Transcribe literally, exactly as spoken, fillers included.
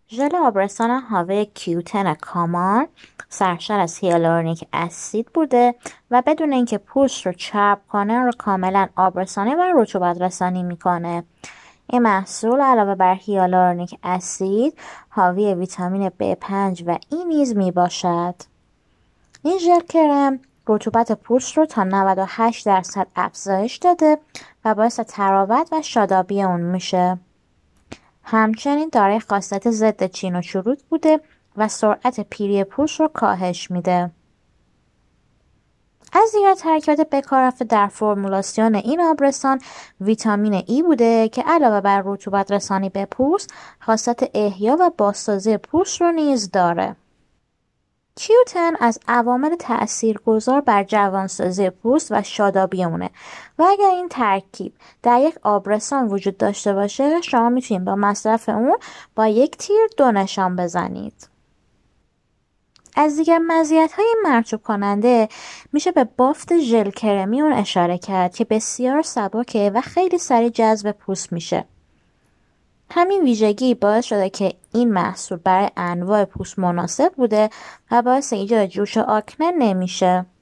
ژل آبرسان حاوی کیوتن کامان سرشار از هیالورونیک اسید بوده و بدون اینکه پوست رو چرب کنه رو کاملا آبرسانی و رطوبت رسانی میکنه. این محصول علاوه بر هیالورونیک اسید حاوی ویتامین بی پنج و ای نیز می باشد. این ژل کرم رطوبت پوست رو تا نود و هشت درصد افزایش داده و باعث تراوت و شادابی اون میشه. همچنین دارای خاصیت ضد چین و چروک بوده و سرعت پیری پوست رو کاهش میده. از دیگر ترکیبات بکاررفته در فرمولاسیون این آبرسان ویتامین ای بوده که علاوه بر رطوبت رسانی به پوست خاصیت احیا و بازسازی پوست رو نیز داره. کیوتن از عوامل تاثیرگذار بر جوانسازی پوست و شادابی اونه و اگر این ترکیب در یک آبرسان وجود داشته باشه شما میتونید با مصرف اون با یک تیر دو نشان بزنید. از دیگر مزیت‌های مرطوب کننده میشه به بافت ژل کرمی اون اشاره کرد که بسیار سبکه و خیلی سریع جذب پوست میشه. همین ویژگی باعث شده که این محصول برای انواع پوست مناسب بوده و باعث ایجاد جوش و آکنه نمیشه.